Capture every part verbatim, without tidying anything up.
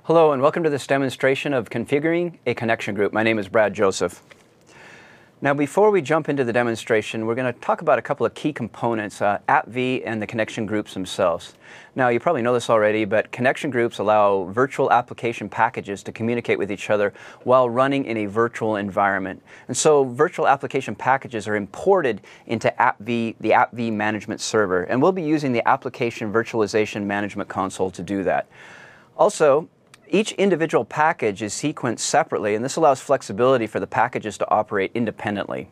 Hello and welcome to this demonstration of configuring a connection group. My name is Brad Joseph. Now before we jump into the demonstration, we're going to talk about a couple of key components, uh, A P V and the connection groups themselves. Now you probably know this already, but connection groups allow virtual application packages to communicate with each other while running in a virtual environment. And so virtual application packages are imported into A P V, the A P V management server, and we'll be using the Application Virtualization Management Console to do that. Also, each individual package is sequenced separately, and this allows flexibility for the packages to operate independently.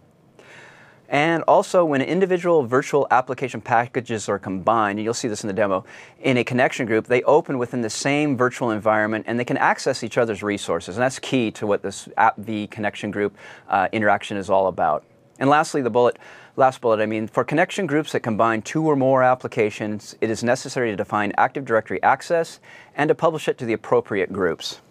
And also, when individual virtual application packages are combined, and you'll see this in the demo, in a connection group, they open within the same virtual environment, and they can access each other's resources. And that's key to what this A P V connection group uh, interaction is all about. And lastly, the bullet, last bullet, I mean, for connection groups that combine two or more applications, it is necessary to define Active Directory access and to publish it to the appropriate groups.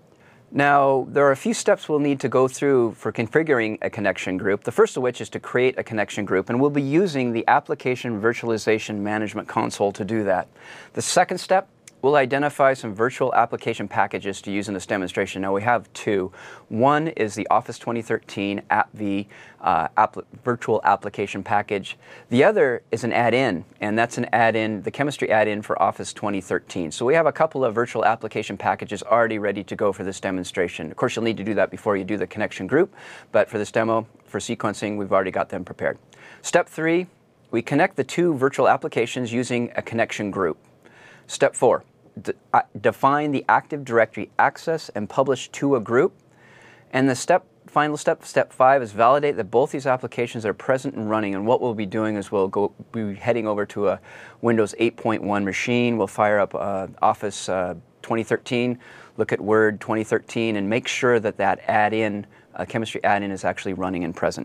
Now, there are a few steps we'll need to go through for configuring a connection group, the first of which is to create a connection group, and we'll be using the Application Virtualization Management Console to do that. The second step, we'll identify some virtual application packages to use in this demonstration. Now we have two. One is the Office twenty thirteen A P V uh, app virtual application package. The other is an add-in, and that's an add-in, the chemistry add-in for Office twenty thirteen. So we have a couple of virtual application packages already ready to go for this demonstration. Of course, you'll need to do that before you do the connection group, but for this demo, for sequencing, we've already got them prepared. Step three, we connect the two virtual applications using a connection group. Step four, De uh, define the Active Directory access and publish to a group. And the step, final step, step five, is validate that both these applications are present and running. And what we'll be doing is we'll go, be heading over to a Windows eight point one machine. We'll fire up uh, Office uh, twenty thirteen, look at Word twenty thirteen, and make sure that that add-in, uh, chemistry add-in, is actually running and present.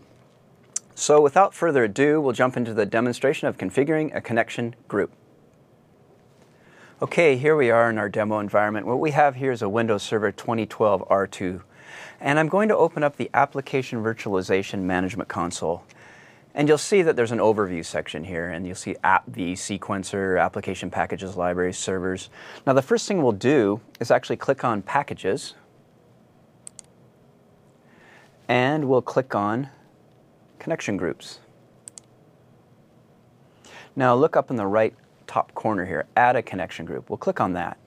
So without further ado, we'll jump into the demonstration of configuring a connection group. Okay, here we are in our demo environment. What we have here is a Windows Server twenty twelve R two. And I'm going to open up the Application Virtualization Management Console. And you'll see that there's an overview section here, and you'll see A P V, sequencer, application packages, libraries, servers. Now the first thing we'll do is actually click on Packages. And we'll click on Connection Groups. Now look up in the right top corner here, add a connection group. We'll click on that.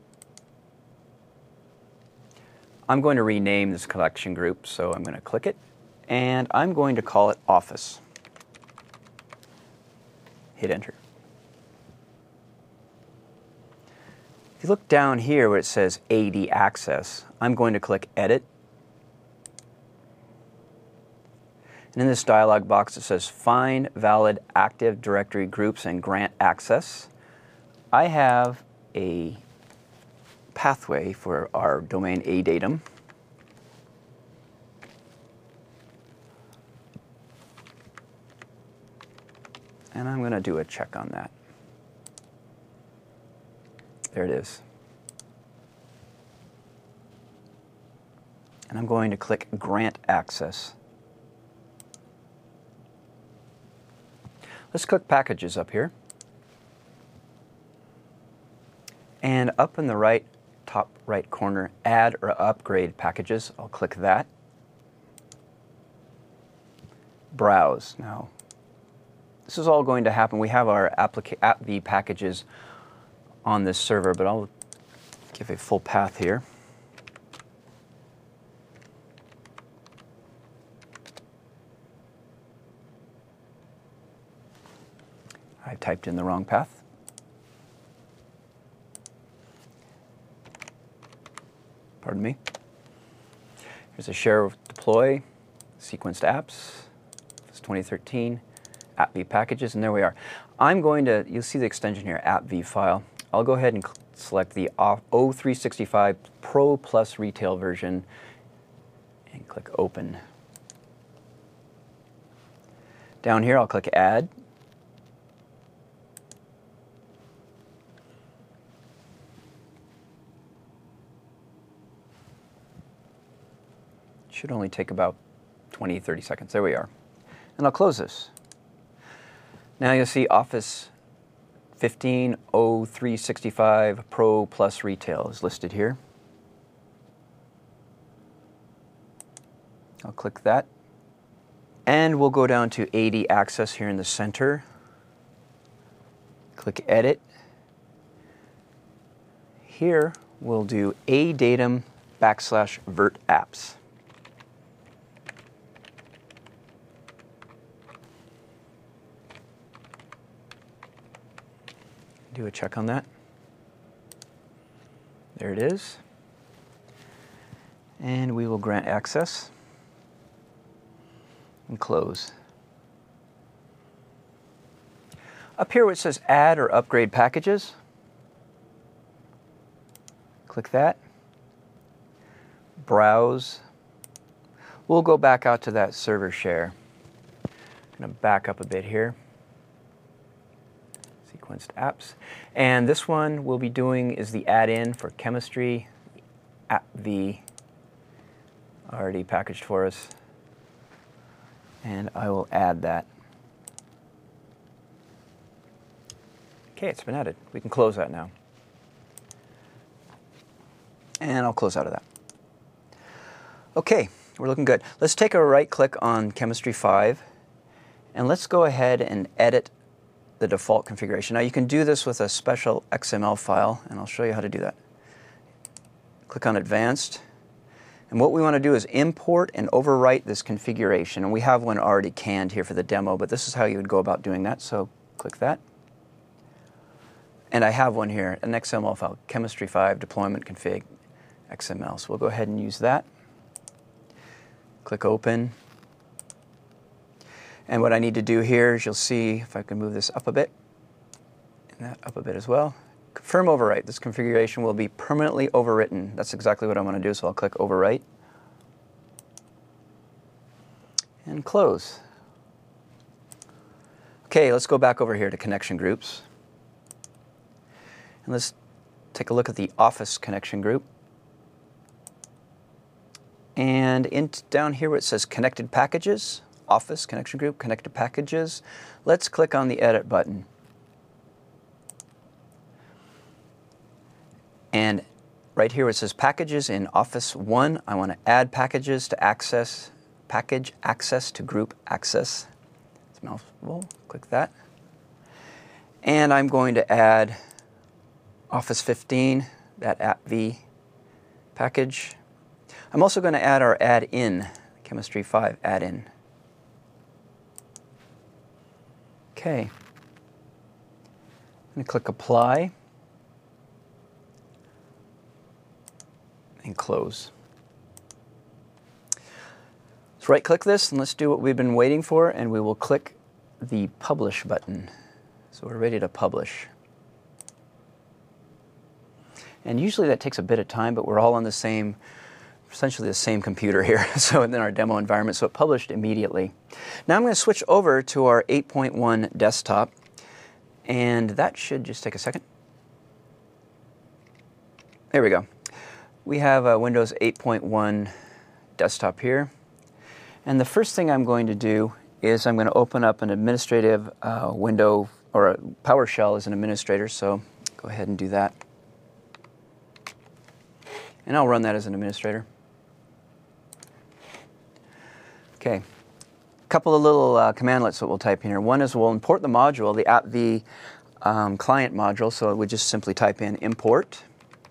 I'm going to rename this connection group, so I'm going to click it, and I'm going to call it Office. Hit Enter. If you look down here where it says A D Access, I'm going to click Edit. And in this dialog box it says Find Valid Active Directory Groups and Grant Access. I have a pathway for our domain A datum. And I'm going to do a check on that. There it is. And I'm going to click Grant Access. Let's click Packages up here. And up in the right, top right corner, Add or Upgrade Packages. I'll click that. Browse. Now, this is all going to happen. We have our A P V packages on this server, but I'll give a full path here. I typed in the wrong path. Pardon me. Here's a share deploy, sequenced apps, it's twenty thirteen, A P V packages, and there we are. I'm going to, you'll see the extension here, A P V file. I'll go ahead and select the O three sixty-five Pro Plus Retail version and click Open. Down here, I'll click Add. Should only take about twenty, thirty seconds. There we are. And I'll close this. Now you'll see Office fifteen oh three sixty-five Pro Plus Retail is listed here. I'll click that. And we'll go down to A D access here in the center. Click Edit. Here we'll do adatum backslash vert apps. Do a check on that. There it is. And we will grant access and close. Up here where it says add or upgrade packages, click that. Browse. We'll go back out to that server share. I'm going to back up a bit here. Sequenced apps. And this one we'll be doing is the add-in for chemistry, AppV, already packaged for us. And I will add that. Okay, it's been added. We can close that now. And I'll close out of that. Okay, we're looking good. Let's take a right click on Chemistry five and let's go ahead and edit the default configuration. Now you can do this with a special X M L file, and I'll show you how to do that. Click on Advanced, and what we want to do is import and overwrite this configuration, and we have one already canned here for the demo, but this is how you would go about doing that. So click that, and I have one here, an X M L file, Chemistry five deployment config X M L. So we'll go ahead and use that. Click Open. And what I need to do here is, you'll see, if I can move this up a bit, and that up a bit as well. Confirm overwrite. This configuration will be permanently overwritten. That's exactly what I want to do, so I'll click Overwrite. And close. Okay, let's go back over here to connection groups. And let's take a look at the Office connection group. And in, down here where it says Connected Packages, Office connection group, Connected Packages, let's click on the Edit button. And right here where it says Packages in Office one, I want to add packages to access, package access to group access. It's a mouthful, click that. And I'm going to add Office fifteen, that AppV package. I'm also going to add our add-in, Chemistry five add-in. Okay. I'm going to click Apply and close. Let's right-click this and let's do what we've been waiting for, and we will click the Publish button. So we're ready to publish. And usually that takes a bit of time, but we're all on the same, essentially the same computer here, so in our demo environment, so it published immediately. Now I'm going to switch over to our eight point one desktop, and that should just take a second. There we go. We have a Windows eight point one desktop here, and the first thing I'm going to do is I'm going to open up an administrative uh, window, or a PowerShell as an administrator, so go ahead and do that. And I'll run that as an administrator. Okay, a couple of little uh, commandlets that we'll type in here. One is we'll import the module, the AppV um, client module, so we just simply type in import.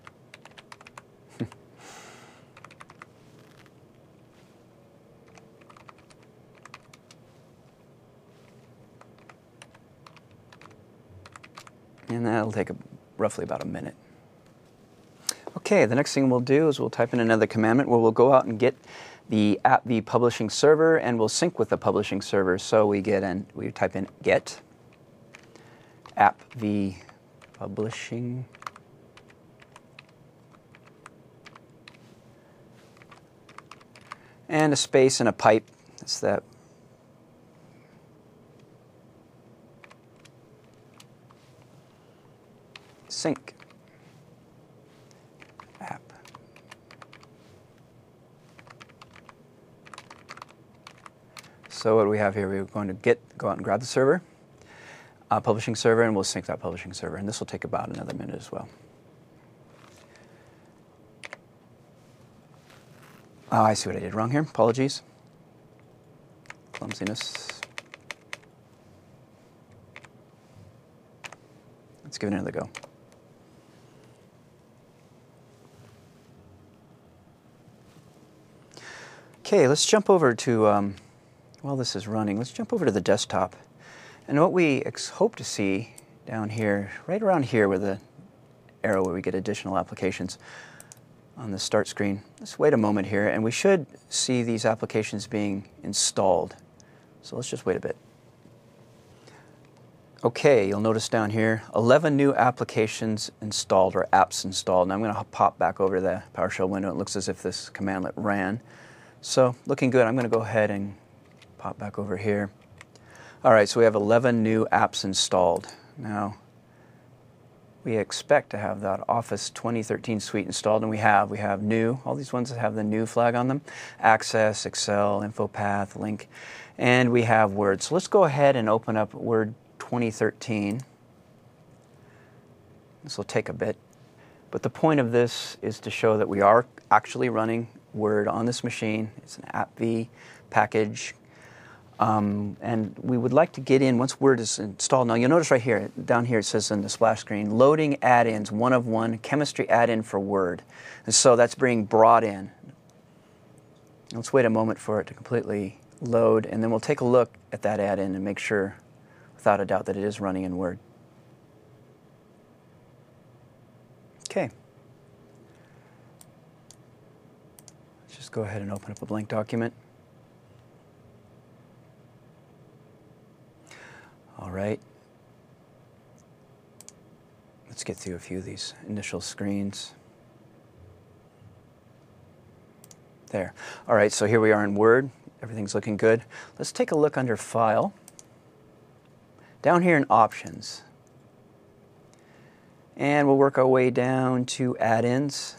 And that'll take a, roughly about a minute. Okay, the next thing we'll do is we'll type in another commandment where we'll go out and get the AppV publishing server, and we'll sync with the publishing server. So we get in, we type in get AppV publishing and a space and a pipe. That's that. Sync app. So what do we have here? We're going to get go out and grab the server, uh, publishing server, and we'll sync that publishing server. And this will take about another minute as well. Oh, I see what I did wrong here. Apologies. clumsiness. Let's give it another go. Okay, let's jump over to, um, while this is running, let's jump over to the desktop. And what we ex hope to see down here, right around here where the arrow where we get additional applications on the start screen. Let's wait a moment here, and we should see these applications being installed. So let's just wait a bit. Okay, you'll notice down here, eleven new applications installed, or apps installed. Now I'm going to pop back over to the PowerShell window. It looks as if this commandlet ran. So looking good. I'm going to go ahead and pop back over here. All right, so we have eleven new apps installed. Now, we expect to have that Office twenty thirteen suite installed, and we have. We have new, all these ones that have the new flag on them, Access, Excel, InfoPath, Link, and we have Word. So let's go ahead and open up Word twenty thirteen. This will take a bit, but the point of this is to show that we are actually running Word on this machine. It's an AppV package. Um, and we would like to get in once Word is installed. Now you'll notice right here, down here it says on the splash screen, loading add-ins, one of one, chemistry add-in for Word. And so that's being brought in. Let's wait a moment for it to completely load, and then we'll take a look at that add-in and make sure, without a doubt, that it is running in Word. Okay. Let's just go ahead and open up a blank document. All right, let's get through a few of these initial screens. There. All right, so here we are in Word. Everything's looking good. Let's take a look under File. Down here in Options. And we'll work our way down to Add-ins.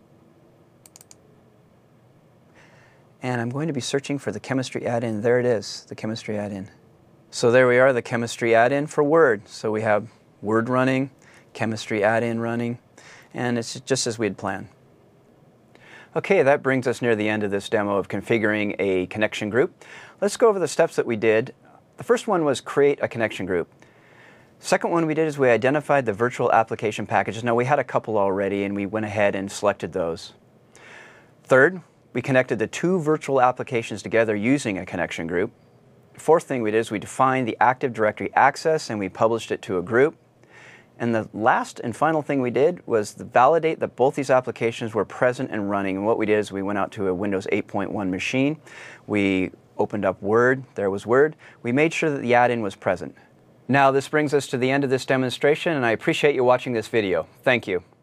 And I'm going to be searching for the chemistry add-in. There it is, the chemistry add-in. So there we are, the chemistry add-in for Word. So we have Word running, chemistry add-in running, and it's just as we had planned. Okay, that brings us near the end of this demo of configuring a connection group. Let's go over the steps that we did. The first one was create a connection group. Second one we did is we identified the virtual application packages. Now we had a couple already, and we went ahead and selected those. Third, we connected the two virtual applications together using a connection group. Fourth thing we did is we defined the Active Directory access, and we published it to a group. And the last and final thing we did was to validate that both these applications were present and running. And what we did is we went out to a Windows eight point one machine. We opened up Word. There was Word. We made sure that the add-in was present. Now this brings us to the end of this demonstration, and I appreciate you watching this video. Thank you.